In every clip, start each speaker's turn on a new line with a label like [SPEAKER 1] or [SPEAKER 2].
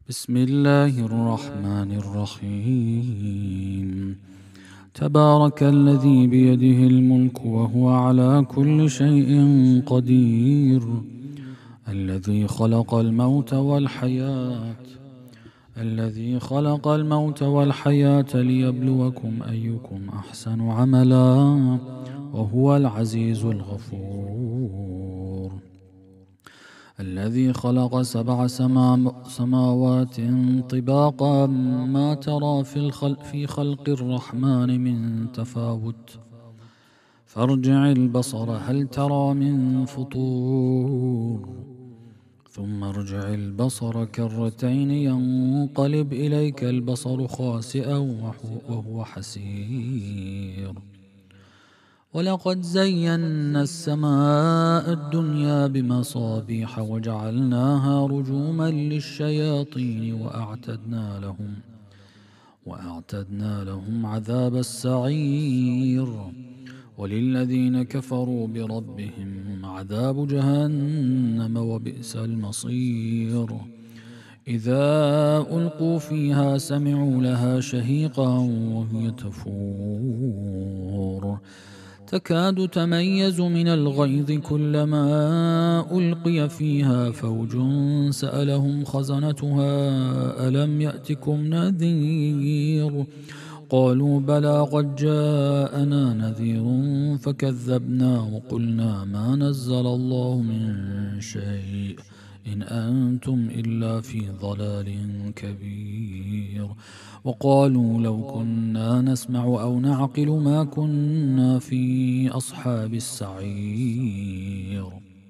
[SPEAKER 1] بسم الله الرحمن الرحيم. تبارك الذي بيده الملك وهو على كل شيء قدير، الذي خلق الموت والحياة ليبلوكم أيكم أحسن عملا، وهو العزيز الغفور. الذي خلق 7 سماوات طباقا، ما ترى في خلق الرحمن من تفاوت، فارجع البصر هل ترى من فطور، ثم ارجع البصر كرتين ينقلب إليك البصر خاسئا وهو حسير. ولقد زينا السماء الدنيا بمصابيح وجعلناها رجوما للشياطين وأعتدنا لهم عذاب السعير. وللذين كفروا بربهم عذاب جهنم وبئس المصير. إذا ألقوا فيها سمعوا لها شهيقا وهي تفور، تكاد تميز من الغيظ، كلما ألقي فيها فوج سألهم خزنتها ألم يأتكم نذير، قالوا بلى قد جاءنا نذير فكذبنا وقلنا ما نزل الله من شيء إن أنتم إلا في ضلال كبير. وقالوا لو كنا نسمع أو نعقل ما كنا في أصحاب السعير.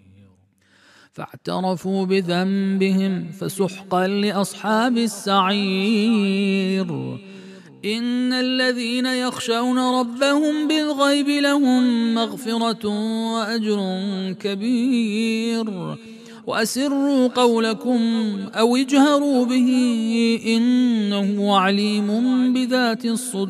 [SPEAKER 1] فاعترفوا بذنبهم فسحقا لأصحاب السعير. إن الذين يخشون ربهم بالغيب لهم مغفرة وأجر كبير. وأسروا قولكم أو اجهروا به إنه عليم بذات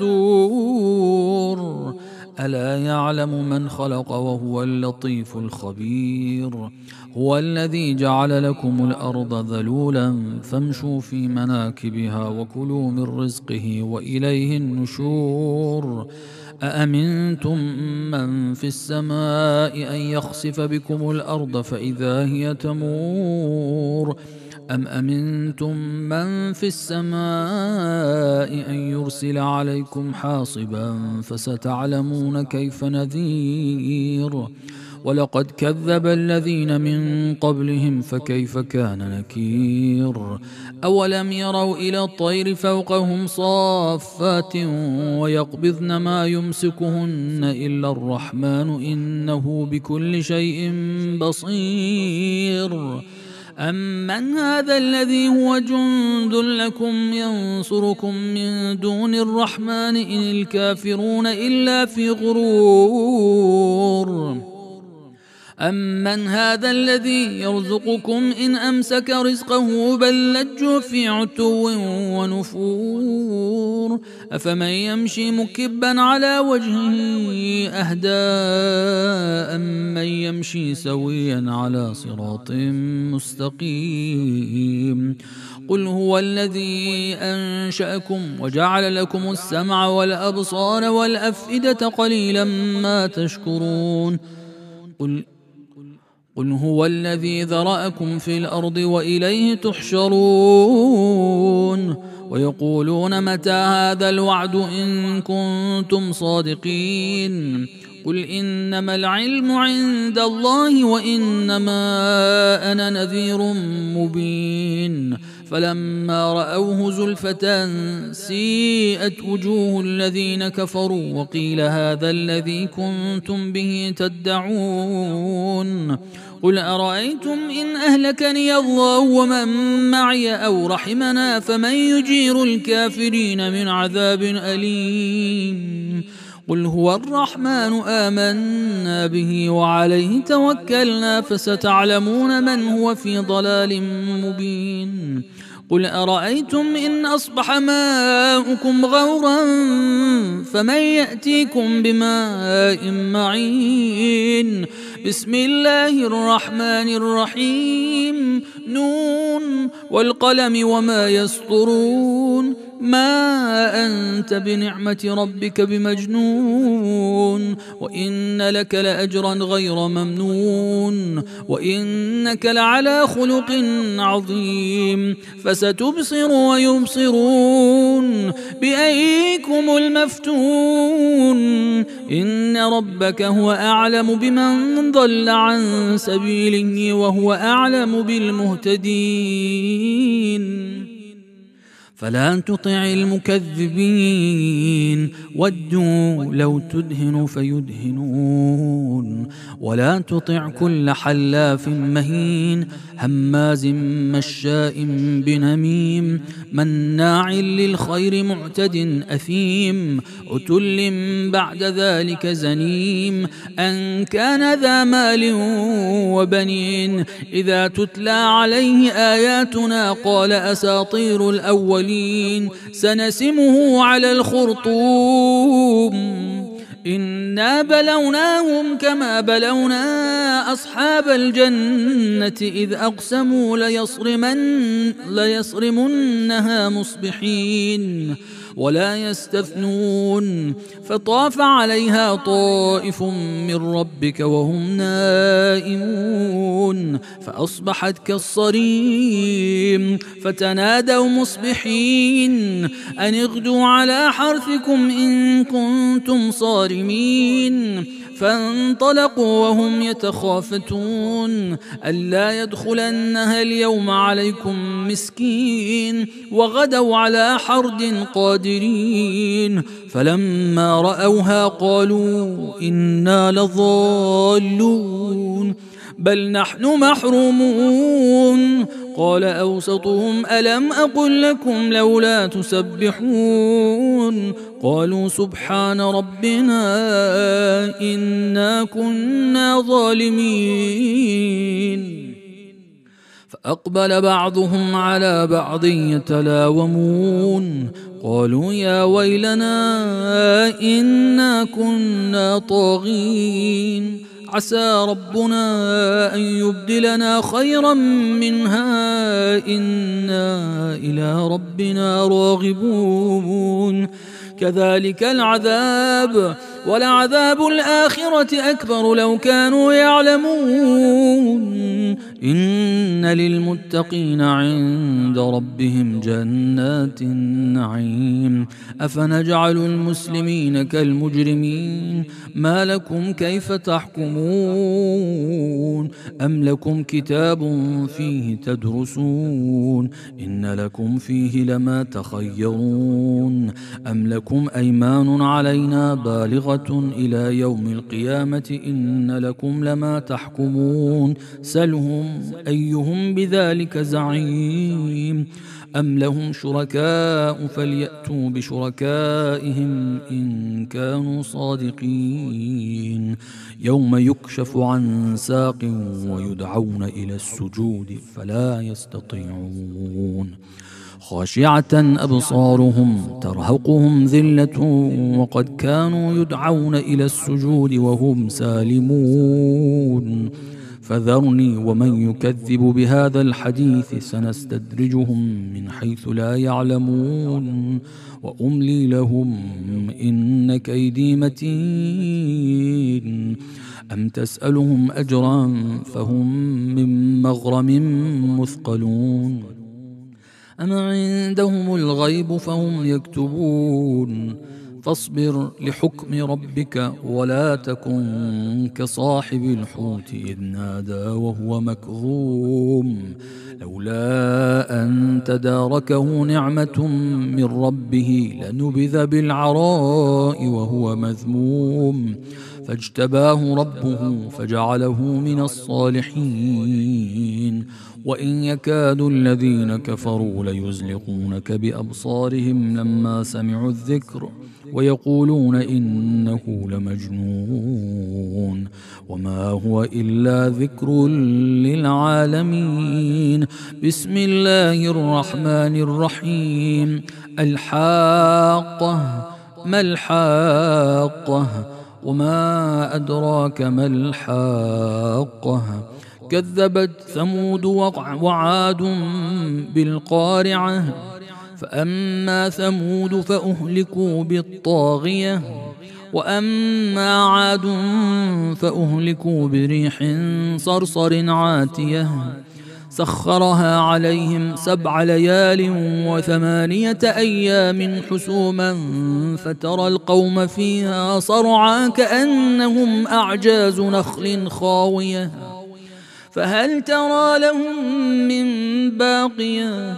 [SPEAKER 1] الصدور. ألا يعلم من خلق وهو اللطيف الخبير. هو الذي جعل لكم الأرض ذلولا فامشوا في مناكبها وكلوا من رزقه وإليه النشور. أأمنتم من في السماء أن يخسف بكم الأرض فإذا هي تمور، أم أمنتم من في السماء أن يرسل عليكم حاصبا فستعلمون كيف نذير. ولقد كذب الذين من قبلهم فكيف كان نكير. أولم يروا إلى الطير فوقهم صافات ويقبضن ما يمسكهن إلا الرحمن إنه بكل شيء بصير. أمن هذا الذي هو جند لكم ينصركم من دون الرحمن إن الكافرون إلا في غرور. أمن هذا الذي يرزقكم إن أمسك رزقه بل لجوا في عتو ونفور. أفمن يمشي مكبا على وجهه أهدى أمن يمشي سويا على صراط مستقيم. قل هو الذي أنشأكم وجعل لكم السمع والأبصار والأفئدة قليلا ما تشكرون. قل هو الذي ذرأكم في الأرض وإليه تحشرون. ويقولون متى هذا الوعد إن كنتم صادقين. قل إنما العلم عند الله وإنما أنا نذير مبين. فلما رأوه زلفة سيئت وجوه الذين كفروا وقيل هذا الذي كنتم به تدعون. قل أرأيتم إن أهلكني الله ومن معي أو رحمنا فمن يجير الكافرين من عذاب أليم. قل هو الرحمن آمنا به وعليه توكلنا فستعلمون من هو في ضلال مبين. قل أرأيتم إن أصبح ماؤكم غورا فمن يأتيكم بماء معين. بسم الله الرحمن الرحيم. نون والقلم وما يسطرون. ما أنت بنعمة ربك بمجنون وإن لك لأجرا غير ممنون وإنك لعلى خلق عظيم. فستبصر ويبصرون بأيكم المفتون. إن ربك هو أعلم بمن ضل عن سبيله وهو أعلم بالمهتدين. فلا تطع المكذبين ودوا لو تدهن فيدهنون. ولا تطع كل حلاف مهين هماز مشاء بنميم مناع للخير معتد أثيم عتل بعد ذلك زنيم أن كان ذا مال وبنين. إذا تتلى عليه آياتنا قال أساطير الأولين سنسمه على الخرطوم. إنا بلوناهم كما بلونا أصحاب الجنة إذ أقسموا ليصرمنها مصبحين ولا يستثنون. فطاف عليها طائف من ربك وهم نائمون فأصبحت كالصريم. فتنادوا مصبحين أن اغدوا على حرثكم إن كنتم صارمين. فانطلقوا وهم يتخافتون ألا يدخلنها اليوم عليكم مسكين وغدوا على حرد قادرين. فلما رأوها قالوا إنا لضالون بل نحن محرومون. قال أوسطهم ألم أقل لكم لولا تسبحون. قالوا سبحان ربنا إنا كنا ظالمين. فأقبل بعضهم على بعض يتلاومون قالوا يا ويلنا إنا كنا طاغين عسى ربنا أن يبدلنا خيرا منها إنا إلى ربنا راغبون. كذلك العذاب ولعذاب الآخرة أكبر لو كانوا يعلمون. إن للمتقين عند ربهم جنات النعيم. أفنجعل المسلمين كالمجرمين ما لكم كيف تحكمون. أم لكم كتاب فيه تدرسون إن لكم فيه لما تخيرون. أم لكم أيمان علينا بالغة إلى يوم القيامة إن لكم لما تحكمون. سلهم أيهم بذلك زعيم. أم لهم شركاء فليأتوا بشركائهم إن كانوا صادقين. يوم يكشف عن ساق ويدعون إلى السجود فلا يستطيعون. خاشعة أبصارهم ترهقهم ذلة وقد كانوا يدعون إلى السجود وهم سالمون. فذرني ومن يكذب بهذا الحديث سنستدرجهم من حيث لا يعلمون وأملي لهم إن كيدي متين. أم تسألهم أجرا فهم من مغرم مثقلون. أم عندهم الغيب فهم يكتبون. فاصبر لحكم ربك ولا تكن كصاحب الحوت إذ نادى وهو مكظوم لولا أن تداركه نعمة من ربه لنبذ بالعراء وهو مذموم. فاجتباه ربه فجعله من الصالحين. وإن يكاد الذين كفروا ليزلقونك بأبصارهم لما سمعوا الذكر ويقولون إنه لمجنون وما هو إلا ذكر للعالمين. بسم الله الرحمن الرحيم. الحاقة ما الحاقة وما أدراك ما الحاقة. كذبت ثمود وعاد بالقارعة. فأما ثمود فأهلكوا بالطاغية وأما عاد فأهلكوا بريح صرصر عاتية سخرها عليهم 7 ليال و8 أيام حسوما فترى القوم فيها صرعى كأنهم أعجاز نخل خاوية فهل ترى لهم من باقية.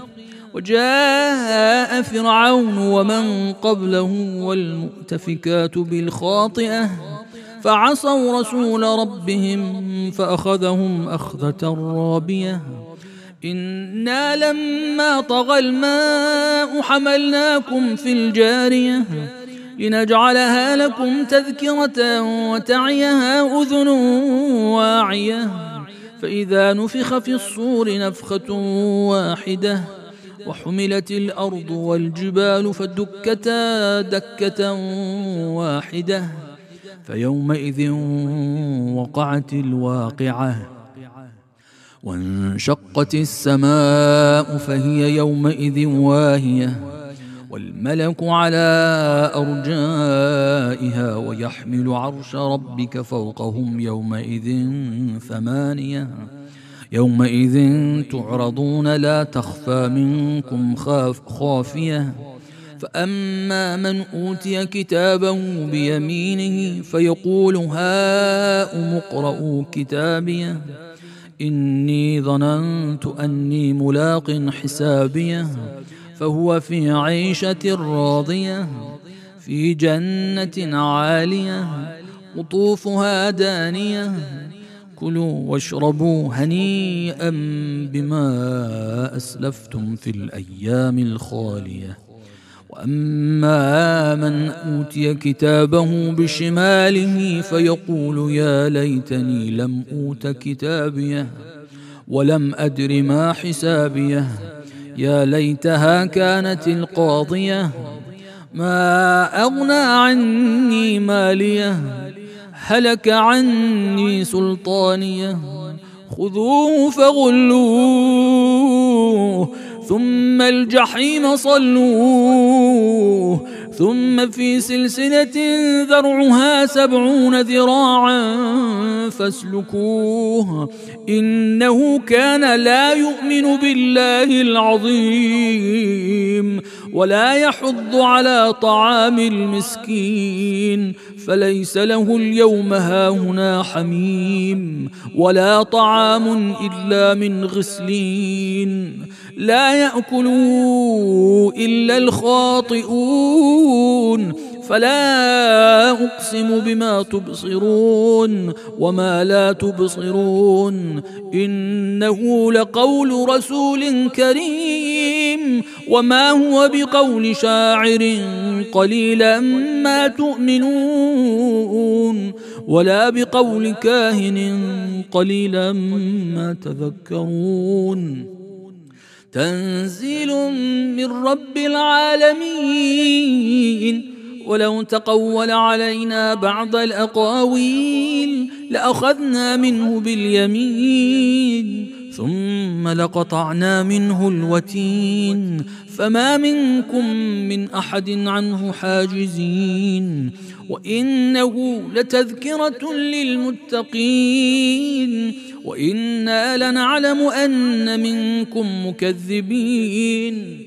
[SPEAKER 1] وجاء فرعون ومن قبله والمؤتفكات بالخاطئة فعصوا رسول ربهم فأخذهم أخذة رابية. إنا لما طغى الماء حملناكم في الجارية لنجعلها لكم تذكرة وتعيها أذن واعية. فإذا نفخ في الصور نفخة واحدة وحملت الأرض والجبال فدكتا دكة واحدة فيومئذ وقعت الواقعة وانشقت السماء فهي يومئذ واهية والملك على أرجائها ويحمل عرش ربك فوقهم يومئذ 8. يومئذ تعرضون لا تخفى منكم خافية. فأما من أوتي كتابه بيمينه فيقول هاؤم اقرءوا كتابيه إني ظننت أني ملاق حسابيه فهو في عيشة راضية في جنة عالية قطوفها دانية كلوا واشربوا هنيئا بما أسلفتم في الأيام الخالية. وأما من أوتي كتابه بشماله فيقول يا ليتني لم أوت كتابيه ولم أدر ما حسابيه يا ليتها كانت القاضية ما أغنى عني ماليه هلك عني سلطانيه خذوه فغلوه ثم الجحيم صلوه ثم في سلسلة ذرعها 70 ذراعا فاسلكوه إنه كان لا يؤمن بالله العظيم ولا يحض على طعام المسكين فليس له اليوم هاهنا حميم ولا طعام إلا من غسلين لا يأكله إلا الخاطئون فلا أقسم بما تبصرون وما لا تبصرون إنه لقول رسول كريم وما هو بقول شاعر قليلا ما تؤمنون ولا بقول كاهن قليلا ما تذكرون. تنزيل من رب العالمين. ولو تقول علينا بعض الأقاويل لأخذنا منه باليمين ثم لقطعنا منه الوتين فما منكم من أحد عنه حاجزين. وإنه لتذكرة للمتقين وإنا لنعلم أن منكم مكذبين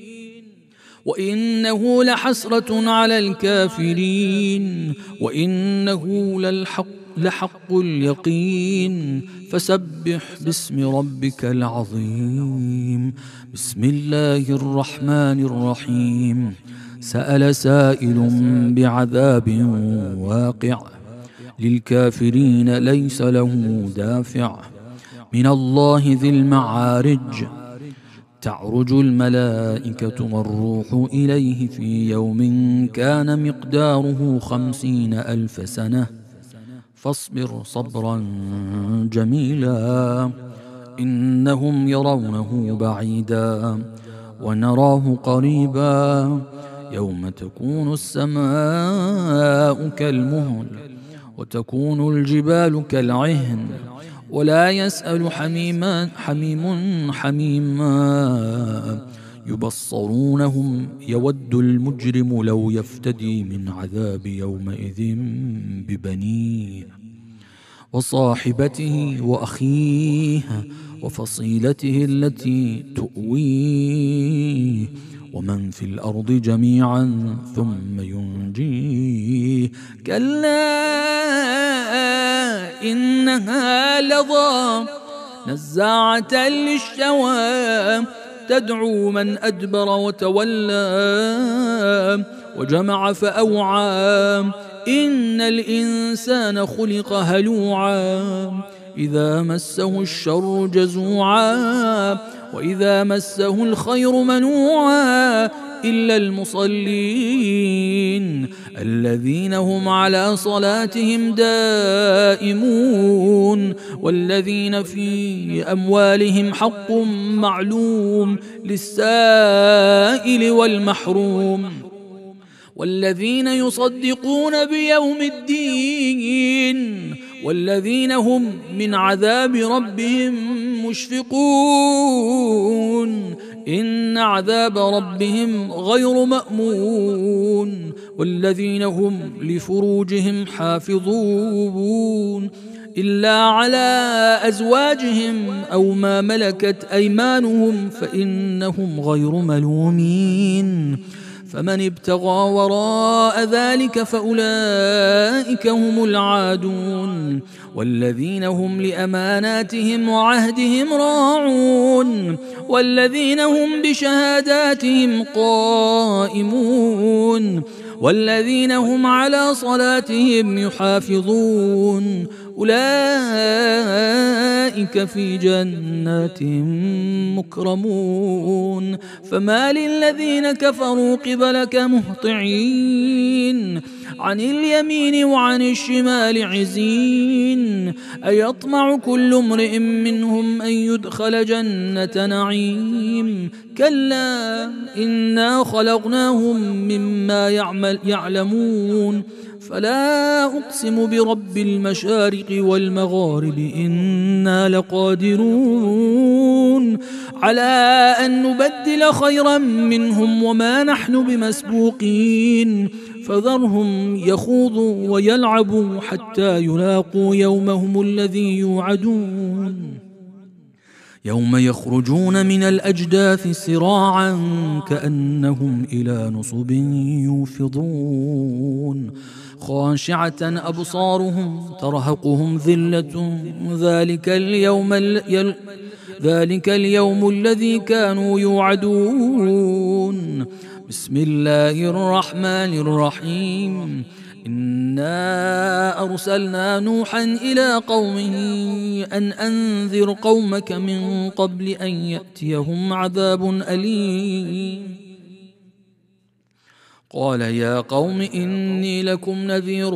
[SPEAKER 1] وإنه لحسرة على الكافرين وإنه لحق اليقين فسبح باسم ربك العظيم. بسم الله الرحمن الرحيم. سأل سائل بعذاب واقع للكافرين ليس له دافع من الله ذي المعارج. تعرج الملائكة والروح إليه في يوم كان مقداره 50,000 سنة فاصبر صبرا جميلا إنهم يرونه بعيدا ونراه قريبا يوم تكون السماء كالمهل وتكون الجبال كالعهن ولا يسأل حميم حميما يبصرونهم يود المجرم لو يفتدي من عذاب يومئذ ببنيه وصاحبته وأخيه وفصيلته التي تؤويه ومن في الأرض جميعا ثم ينجيه كلا إنها لظى نزاعة للشوى تدعو من أدبر وتولى وجمع فأوعى إن الإنسان خلق هلوعا إذا مسه الشر جزوعا وإذا مسه الخير منوعا إلا المصلين الذين هم على صلاتهم دائمون والذين في أموالهم حق معلوم للسائل والمحروم والذين يصدقون بيوم الدين والذين هم من عذاب ربهم مشفقون إن عذاب ربهم غير مأمون والذين هم لفروجهم حافظون إلا على أزواجهم أو ما ملكت أيمانهم فإنهم غير ملومين فمن ابتغى وراء ذلك فأولئك هم العادون والذين هم لأماناتهم وعهدهم راعون والذين هم بشهاداتهم قائمون والذين هم على صلاتهم يحافظون أولئك في جنات مكرمون فما للذين كفروا قبلك مهطعين عن اليمين وعن الشمال عزين أيطمع كل امرئ منهم أن يدخل جنة نعيم كلا إنا خلقناهم مما يعلمون فلا أقسم برب المشارق والمغارب إنا لقادرون على أن نبدل خيرا منهم وما نحن بمسبوقين فذرهم يخوضوا ويلعبوا حتى يلاقوا يومهم الذي يوعدون يوم يخرجون من الأجداث سراعا كأنهم إلى نصب يوفضون خاشعة أبصارهم ترهقهم ذلة ذلك اليوم الذي كانوا يوعدون بسم الله الرحمن الرحيم إنا أرسلنا نوحا إلى قومه أن أنذر قومك من قبل أن يأتيهم عذاب أليم قال يا قوم إني لكم نذير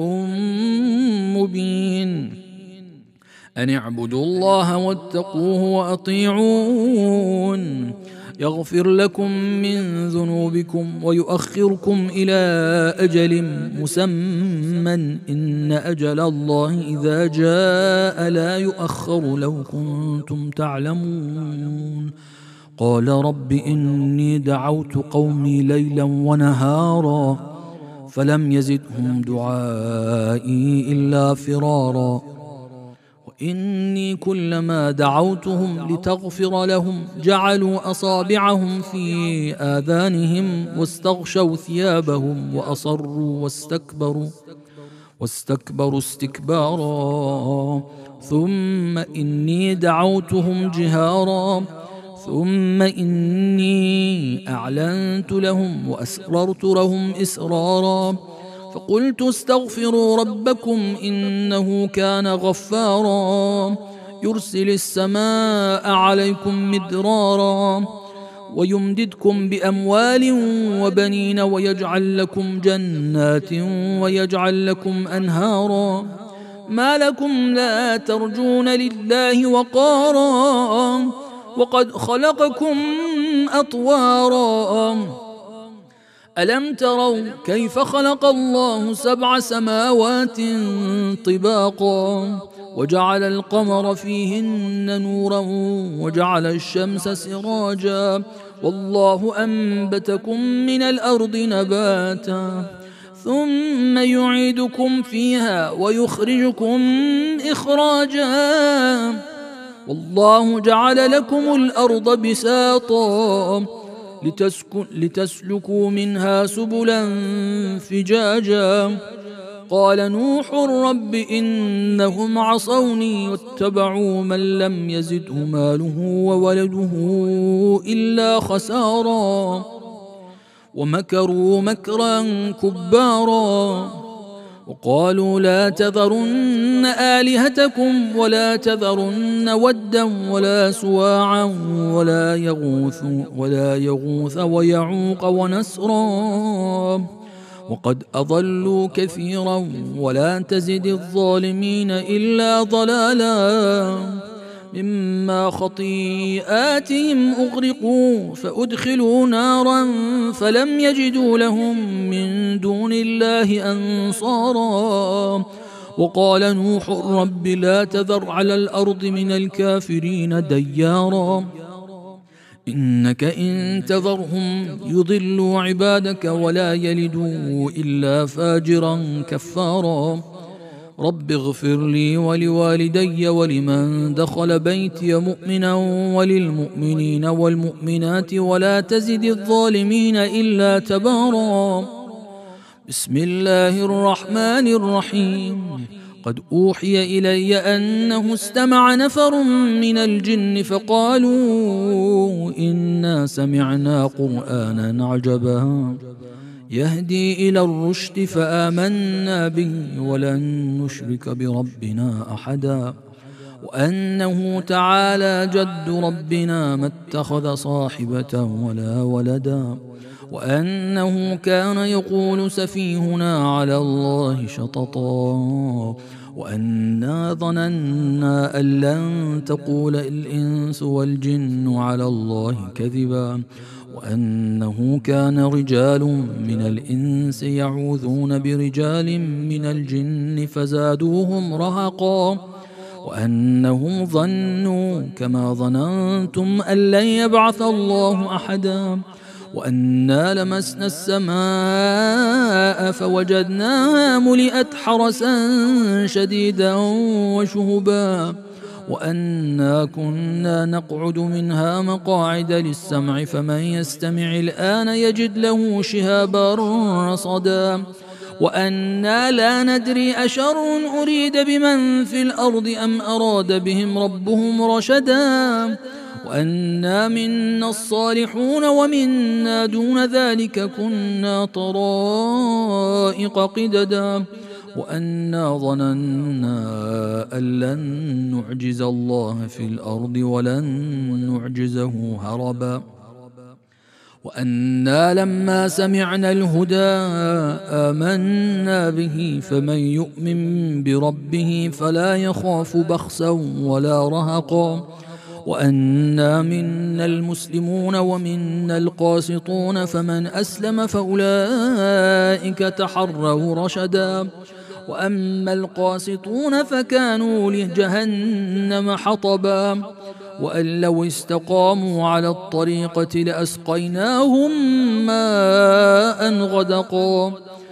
[SPEAKER 1] مبين أن اعبدوا الله واتقوه وأطيعون يغفر لكم من ذنوبكم ويؤخركم إلى أجل مسمى إن أجل الله إذا جاء لا يؤخر لو كنتم تعلمون قال رب إني دعوت قومي ليلا ونهارا فلم يزدهم دعائي إلا فرارا وإني كلما دعوتهم لتغفر لهم جعلوا أصابعهم في آذانهم واستغشوا ثيابهم وأصروا واستكبروا استكبارا ثم إني دعوتهم جهارا ثم إني أعلنت لهم وأسررت لهم إسرارا فقلت استغفروا ربكم إنه كان غفارا يرسل السماء عليكم مدرارا ويمددكم بأموال وبنين ويجعل لكم جنات ويجعل لكم أنهارا ما لكم لا ترجون لله وقارا وقد خلقكم أطوارا ألم تروا كيف خلق الله 7 سماوات طباقا وجعل القمر فيهن نورا وجعل الشمس سراجا والله أنبتكم من الأرض نباتا ثم يعيدكم فيها ويخرجكم إخراجا والله جعل لكم الأرض بساطا لتسلكوا منها سبلا فجاجا قال نوح رب إنهم عصوني واتبعوا من لم يزده ماله وولده إلا خسارا ومكروا مكرا كبارا وقالوا لا تذرن آلهتكم ولا تذرن ودا ولا سواعا ولا يغوث ويعوق ونسرا وقد أضلوا كثيرا ولا تزد الظالمين إلا ضلالا مما خطيئاتهم أغرقوا فأدخلوا نارا فلم يجدوا لهم من دون الله أنصارا وقال نوح رب لا تذر على الأرض من الكافرين ديارا إنك إن تذرهم يضلوا عبادك ولا يلدوا إلا فاجرا كفارا رب اغفر لي ولوالدي ولمن دخل بيتي مؤمنا وللمؤمنين والمؤمنات ولا تزد الظالمين إلا تبارا بسم الله الرحمن الرحيم قد أوحي إلي أنه استمع نفر من الجن فقالوا إنا سمعنا قرآنا عجبا يهدي إلى الرشد فآمنا به ولن نشرك بربنا أحدا وأنه تعالى جد ربنا ما اتخذ صاحبة ولا ولدا وأنه كان يقول سفيهنا على الله شططا وأنا ظننا أن لن تقول الإنس والجن على الله كذبا وأنه كان رجال من الإنس يعوذون برجال من الجن فزادوهم رهقا وأنهم ظنوا كما ظننتم أن لن يبعث الله أحدا وأنا لمسنا السماء فوجدناها ملئت حرسا شديدا وشهبا وأنا كنا نقعد منها مقاعد للسمع فمن يستمع الآن يجد له شهابا رصدا وأنا لا ندري أشر أريد بمن في الأرض أم أراد بهم ربهم رشدا وأنا منا الصالحون ومنا دون ذلك كنا طرائق قددا وأنا ظننا أن لن نعجز الله في الأرض ولن نعجزه هربا وأنا لما سمعنا الهدى آمنا به فمن يؤمن بربه فلا يخاف بخسا ولا رهقا وأنا منا المسلمون ومنا القاسطون فمن أسلم فأولئك تحروا رشدا وأما القاسطون فكانوا لجهنم حطبا وأن لو استقاموا على الطريقة لأسقيناهم ماء غدقا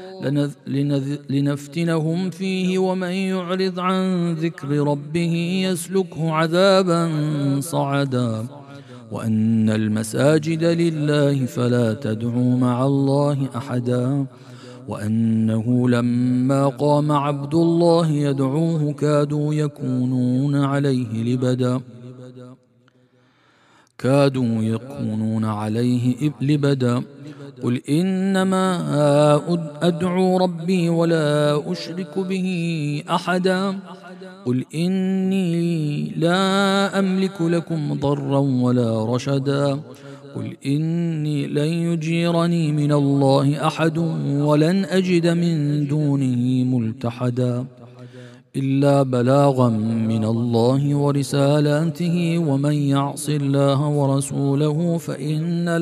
[SPEAKER 1] لنفتنهم فيه ومن يعرض عن ذكر ربه يسلكه عذابا صعدا وأن المساجد لله فلا تدعوا مع الله أحدا وأنه لما قام عبد الله يدعوه كادوا يكونون عليه لبدا كادوا يكونون عليه لبدا قل إنما أدعو ربي ولا أشرك به أحدا قل إني لا أملك لكم ضرا ولا رشدا قل إني لن يجيرني من الله أحد ولن أجد من دونه ملتحدا إلا بلاغا من الله ورسالاته ومن يعص الله ورسوله فإن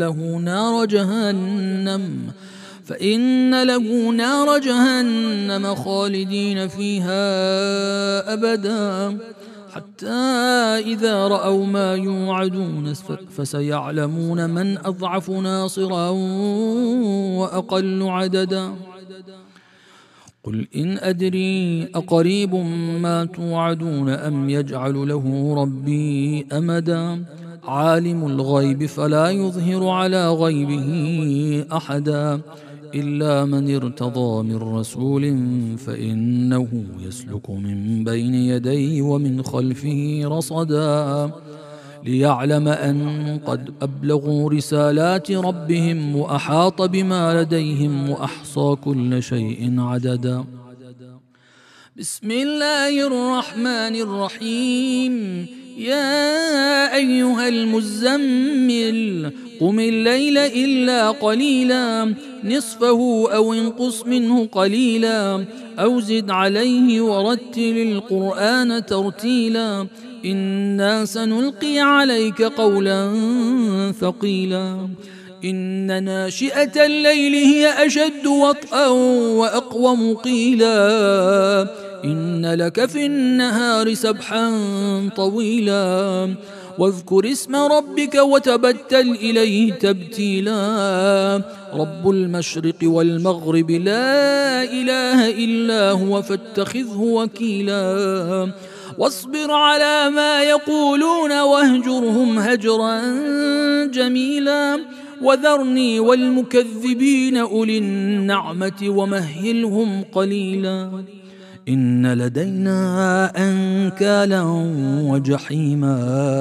[SPEAKER 1] له نار جهنم خالدين فيها أبدا حتى إذا رأوا ما يوعدون فسيعلمون من أضعف ناصرا وأقل عددا قل إن أدري أقريب ما توعدون أم يجعل له ربي أمدا عالم الغيب فلا يظهر على غيبه أحدا إلا من ارتضى من رسول فإنه يسلك من بين يديه ومن خلفه رصدا ليعلم أن قد أبلغوا رسالات ربهم وأحاط بما لديهم وأحصى كل شيء عددا بسم الله الرحمن الرحيم يا أيها المزمل قم الليل إلا قليلا نصفه أو انقص منه قليلا أو زد عليه ورتل القرآن ترتيلا إنا سنلقي عليك قولا ثقيلا إن ناشئة الليل هي أشد وطئا وأقوم قيلا إن لك في النهار سبحا طويلا واذكر اسم ربك وتبتل إليه تبتيلا رب المشرق والمغرب لا إله إلا هو فاتخذه وكيلا واصبر على ما يقولون واهجرهم هجرا جميلا وذرني والمكذبين أولي النعمة ومهلهم قليلا إن لدينا أنكالا وجحيما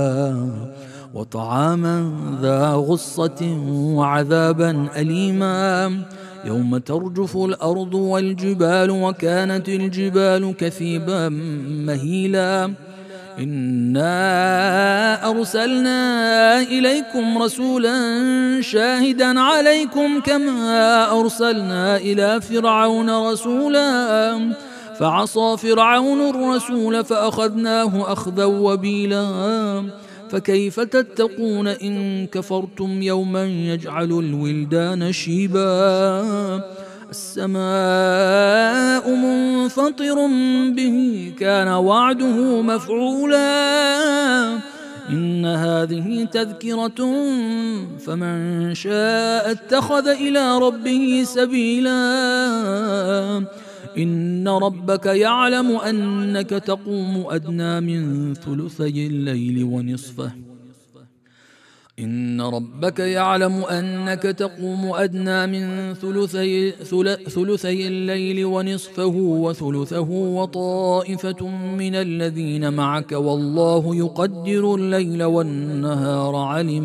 [SPEAKER 1] وطعاما ذا غصة وعذابا أليما يوم ترجف الأرض والجبال وكانت الجبال كثيبا مهيلا إنا أرسلنا إليكم رسولا شاهدا عليكم كما أرسلنا إلى فرعون رسولا فعصى فرعون الرسول فأخذناه أخذا وبيلا فكيف تتقون إن كفرتم يوما يجعل الولدان شيبا السماء منفطر به كان وعده مفعولا إن هذه تذكرة فمن شاء اتخذ إلى ربه سبيلا إن ربك يعلم أنك تقوم أدنى من ثلثي الليل ونصفه إن ربك يعلم أنك تقوم أدنى من ثلثي الليل ونصفه وثلثه وطائفة من الذين معك والله يقدر الليل والنهار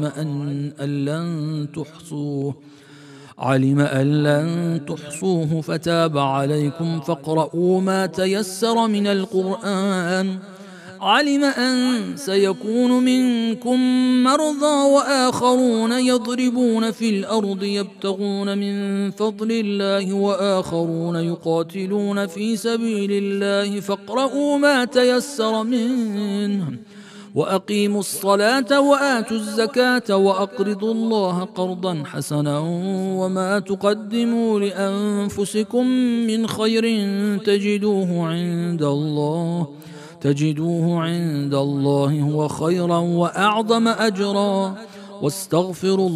[SPEAKER 1] علم أن لن تحصوه فتاب عليكم فاقرؤوا ما تيسر من القرآن علم أن سيكون منكم مرضى وآخرون يضربون في الأرض يبتغون من فضل الله وآخرون يقاتلون في سبيل الله فاقرؤوا ما تيسر منه وأقيموا الصلاة وآتوا الزكاة وأقرضوا الله قرضا حسنا وما تقدموا لأنفسكم من خير تجدوه عند الله هو خيرا وأعظم أجرا واستغفروا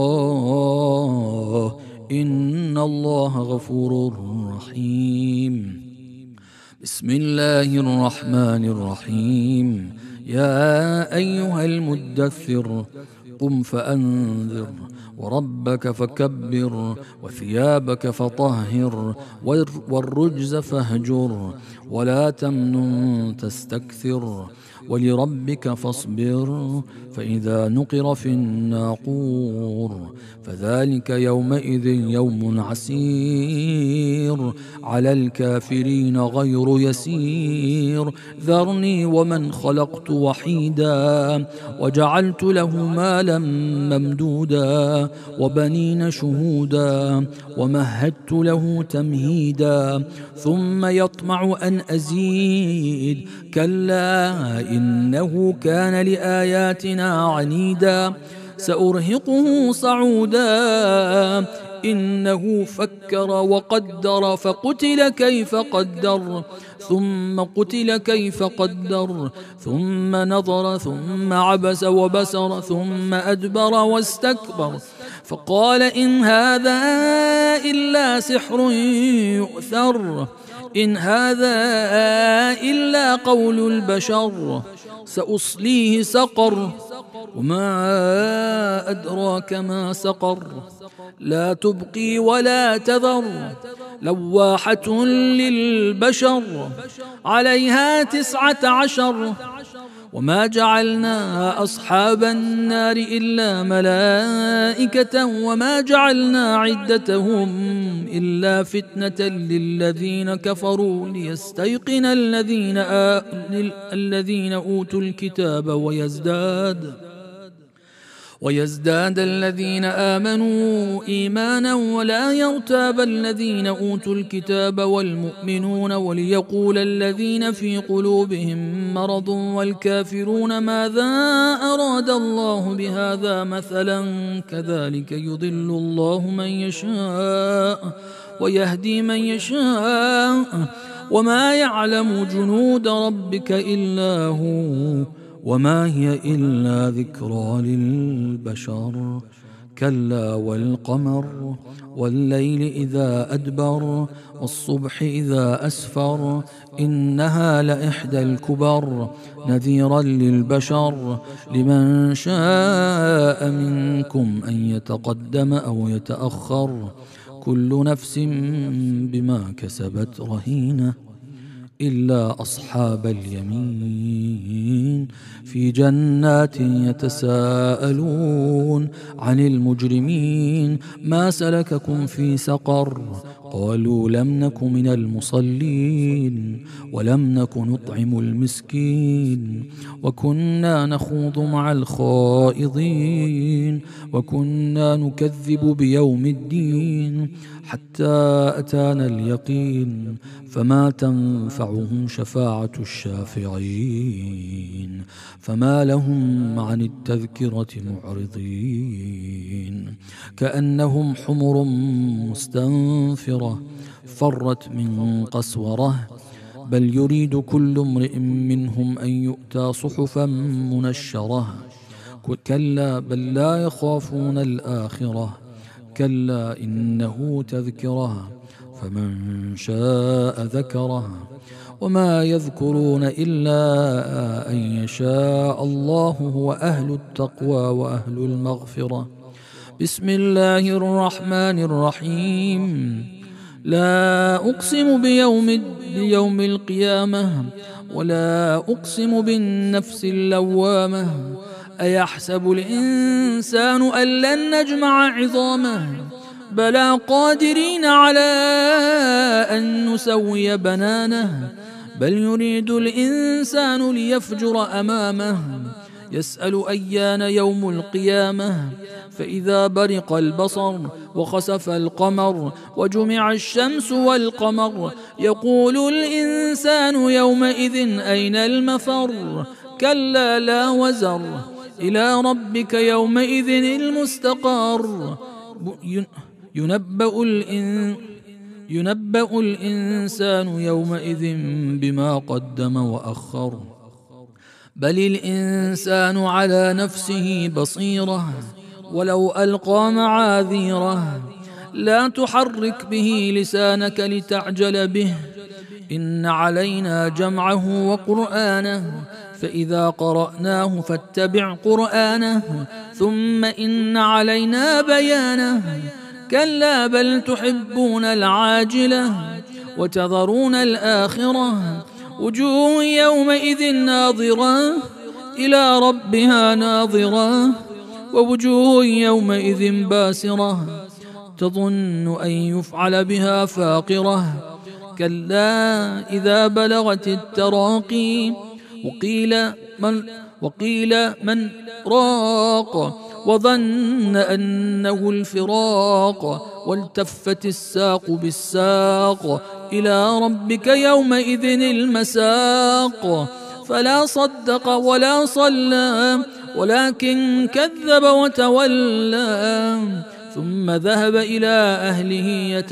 [SPEAKER 1] الله إن الله غفور رحيم بسم الله الرحمن الرحيم يا أيها المدثر قم فأنذر وربك فكبر وثيابك فطهر والرجز فاهجر ولا تمنن تستكثر ولربك فاصبر فإذا نقر في الناقور فذلك يومئذ يوم عسير على الكافرين غير يسير ذرني ومن خلقت وحيدا وجعلت له مالا ممدودا وبنين شهودا ومهدت له تمهيدا ثم يطمع أن أزيد كلا إنه كان لآياتنا عنيدا سأرهقه صعودا إنه فكر وقدر فقتل كيف قدر ثم قتل كيف قدر ثم نظر ثم عبس وبسر ثم أدبر واستكبر فقال إن هذا إلا سحر يؤثر إن هذا إلا قول البشر سأصليه سقر وما أدراك ما سقر لا تبقي ولا تذر لواحة للبشر عليها 19 وما جعلنا أصحاب النار إلا ملائكة وما جعلنا عدتهم إلا فتنة للذين كفروا ليستيقن الذين أوتوا الكتاب ويزداد الذين آمنوا إيمانا ولا يرتاب الذين أوتوا الكتاب والمؤمنون وليقول الذين في قلوبهم مرض والكافرون ماذا أراد الله بهذا مثلا كذلك يضل الله من يشاء ويهدي من يشاء وما يعلم جنود ربك إلا هو وما هي إلا ذكرى للبشر كلا والقمر والليل إذا أدبر والصبح إذا أسفر إنها لإحدى الكبر نذيرا للبشر لمن شاء منكم أن يتقدم أو يتأخر كل نفس بما كسبت رهينة إلا أصحاب اليمين في جنات يتساءلون عن المجرمين ما سلككم في سقر قالوا لم نك من المصلين ولم نك نطعم المسكين وكنا نخوض مع الخائضين وكنا نكذب بيوم الدين حتى أتانا اليقين فما تنفعهم شفاعة الشافعين فما لهم عن التذكرة معرضين كأنهم حمر مستنفرة فرت من قسورة بل يريد كل امرئ منهم أن يؤتى صحفا منشرة كلا بل لا يخافون الآخرة كلا إنه تذكرة فمن شاء ذكره وما يذكرون إلا أن يشاء الله هو أهل التقوى وأهل المغفرة بسم الله الرحمن الرحيم لا أقسم بيوم القيامة ولا أقسم بالنفس اللوامة أيحسب الإنسان أن لن نجمع عظامه بلى قادرين على أن نسوي بنانه بل يريد الإنسان ليفجر أمامه يسأل أيان يوم القيامة فإذا برق البصر وخسف القمر وجمع الشمس والقمر يقول الإنسان يومئذ أين المفر كلا لا وزر إلى ربك يومئذ المستقر ينبأ الإنسان يومئذ بما قدم وأخر بل الإنسان على نفسه بصيرة ولو ألقى معاذيره لا تحرك به لسانك لتعجل به إن علينا جمعه وقرآنه فإذا قرأناه فاتبع قرآنه ثم إن علينا بيانه كلا بل تحبون العاجلة وتذرون الآخرة وجوه يومئذ ناظرة إلى ربها ناظرة ووجوه يومئذ باسرة تظن أن يفعل بها فاقرة كلا إذا بلغت التراقي وقيل من راق وظن أنه الفراق والتفت الساق بالساق إلى ربك يومئذ المساق فلا صدق ولا صلى ولكن كذب وتولى ثم ذهب إلى أهله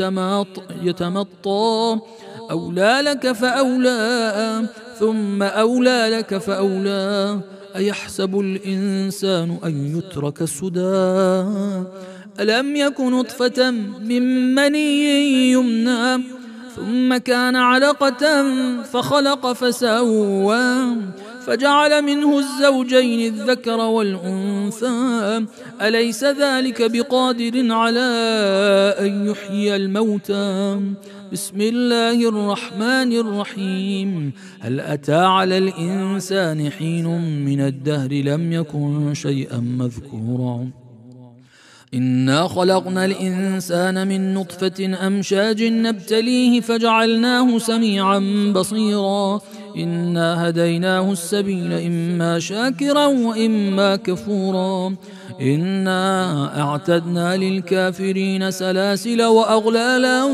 [SPEAKER 1] يتمطى أولى لك فأولى ثم أولى لك فأولى أيحسب الإنسان أن يترك سدى ألم يكن نطفة من مني يمنى ثم كان علقة فخلق فسوى فجعل منه الزوجين الذكر والأنثى أليس ذلك بقادر على أن يحيي الموتى بسم الله الرحمن الرحيم هل أتى على الإنسان حين من الدهر لم يكن شيئا مذكورا إنا خلقنا الإنسان من نطفة أمشاج نبتليه فجعلناه سميعا بصيرا إنا هديناه السبيل إما شاكرا وإما كفورا إنا أعتدنا للكافرين سلاسل وأغلالا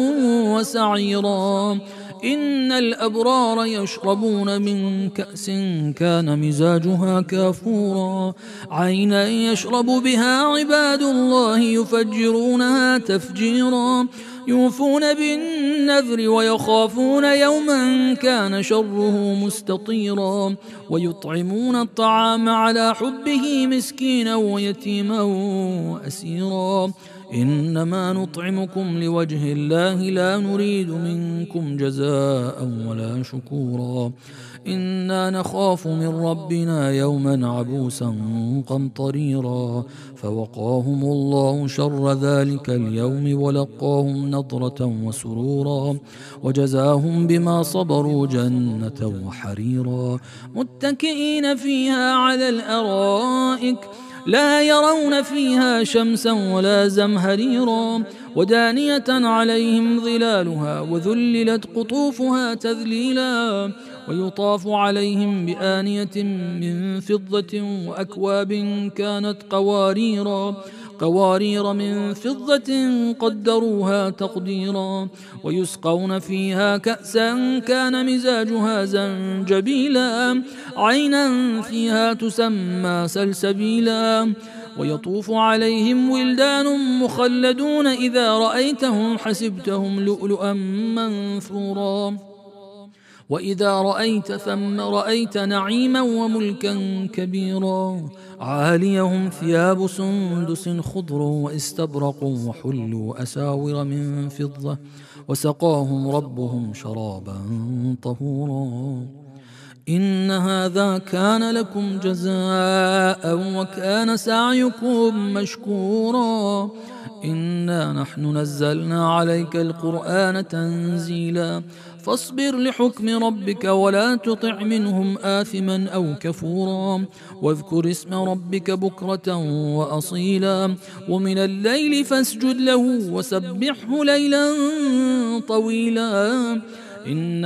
[SPEAKER 1] وسعيرا إن الأبرار يشربون من كأس كان مزاجها كافورا عينا يشرب بها عباد الله يفجرونها تفجيرا يوفون بالنذر ويخافون يوما كان شره مستطيرا ويطعمون الطعام على حبه مسكينا ويتيما وأسيرا إنما نطعمكم لوجه الله لا نريد منكم جزاء ولا شكورا إنا نخاف من ربنا يوما عبوسا قمطريرا فوقاهم الله شر ذلك اليوم ولقاهم نضرة وسرورا وجزاهم بما صبروا جنة وحريرا متكئين فيها على الأرائك لا يرون فيها شمسا ولا زمهريرا ودانية عليهم ظلالها وذللت قطوفها تذليلا ويطاف عليهم بآنية من فضة وأكواب كانت قوارير من فضة قدروها تقديرا ويسقون فيها كأسا كان مزاجها زنجبيلا عينا فيها تسمى سلسبيلا ويطوف عليهم ولدان مخلدون إذا رأيتهم حسبتهم لؤلؤا منثورا وإذا رأيت ثم رأيت نعيما وملكا كبيرا عاليهم ثياب سندس خضر واستبرق وحلوا أساور من فضة وسقاهم ربهم شرابا طهورا إن هذا كان لكم جزاء وكان سعيكم مشكورا إنا نحن نزلنا عليك القرآن تنزيلا فاصبر لحكم ربك ولا تطع منهم آثما أو كفورا واذكر اسم ربك بكرة وأصيلا ومن الليل فاسجد له وسبحه ليلا طويلا إن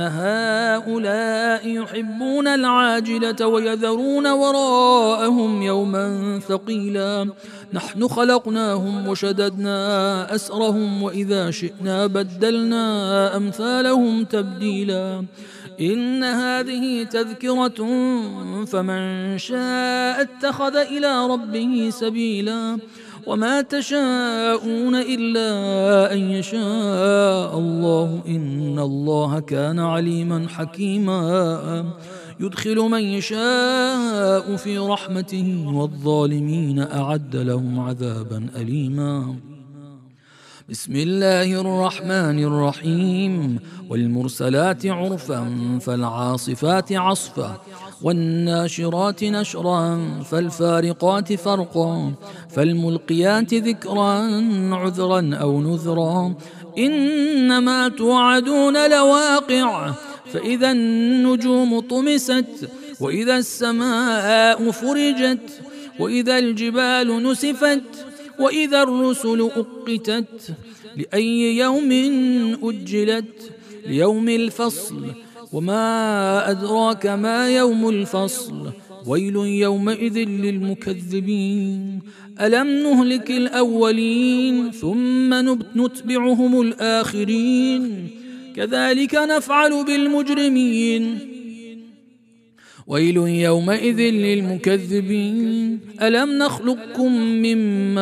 [SPEAKER 1] هؤلاء يحبون العاجلة ويذرون وراءهم يوما ثقيلا نحن خلقناهم وشددنا أسرهم وإذا شئنا بدلنا أمثالهم تبديلا إن هذه تذكرة فمن شاء اتخذ إلى ربه سبيلا وما تشاءون إلا أن يشاء الله إن الله كان عليما حكيما يدخل من يشاء في رحمته والظالمين أعد لهم عذابا أليما بسم الله الرحمن الرحيم والمرسلات عرفا فالعاصفات عصفا والناشرات نشرا فالفارقات فرقا فالملقيات ذكرا عذرا أو نذرا إنما توعدون لواقع فإذا النجوم طمست وإذا السماء فرجت وإذا الجبال نسفت وإذا الرسل أقتت لأي يوم أجلت ليوم الفصل وما أدراك ما يوم الفصل ويل يومئذ للمكذبين ألم نهلك الأولين ثم نتبعهم الآخرين كذلك نفعل بالمجرمين ويل يومئذ للمكذبين ألم نخلقكم من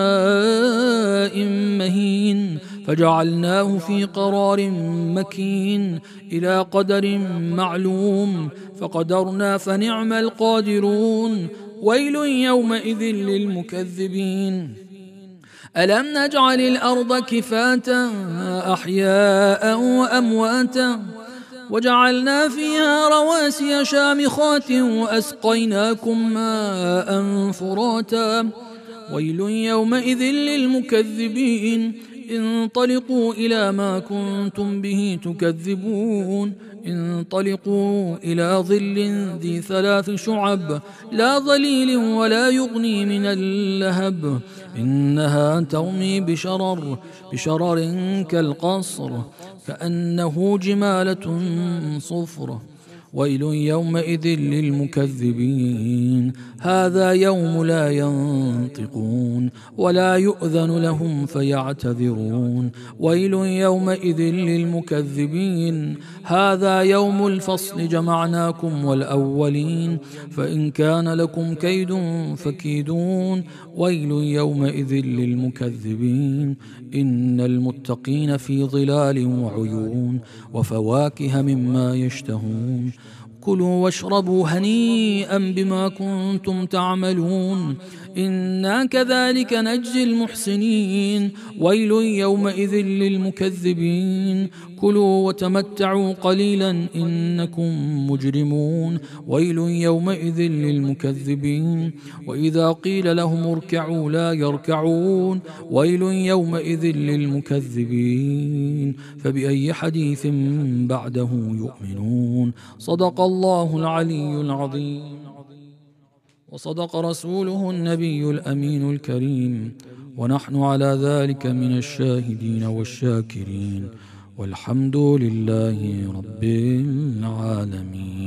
[SPEAKER 1] ماء مهين فجعلناه في قرار مكين إلى قدر معلوم فقدرنا فنعم القادرون ويل يومئذ للمكذبين ألم نجعل الأرض كفاتا أحياء وأمواتا وجعلنا فيها رواسي شامخات وأسقيناكم ماء فراتا ويل يومئذ للمكذبين انطلقوا إلى ما كنتم به تكذبون انطلقوا إلى ظل ذي 3 شعب لا ظليل ولا يغني من اللهب إنها ترمي بشرر كالقصر كأنه جمالة صفر ويل يومئذ للمكذبين هذا يوم لا ينطقون ولا يؤذن لهم فيعتذرون ويل يومئذ للمكذبين هذا يوم الفصل جمعناكم والأولين فإن كان لكم كيد فكيدون ويل يومئذ للمكذبين إن المتقين في ظلال وعيون وفواكه مما يشتهون كلوا واشربوا هنيئا بما كنتم تعملون إنا كذلك نجزي المحسنين ويل يومئذ للمكذبين كلوا وتمتعوا قليلا إنكم مجرمون ويل يومئذ للمكذبين وإذا قيل لهم اركعوا لا يركعون ويل يومئذ للمكذبين فبأي حديث بعده يؤمنون صدق الله العلي العظيم وصدق رسوله النبي الأمين الكريم ونحن على ذلك من الشاهدين والشاكرين والحمد لله رب العالمين.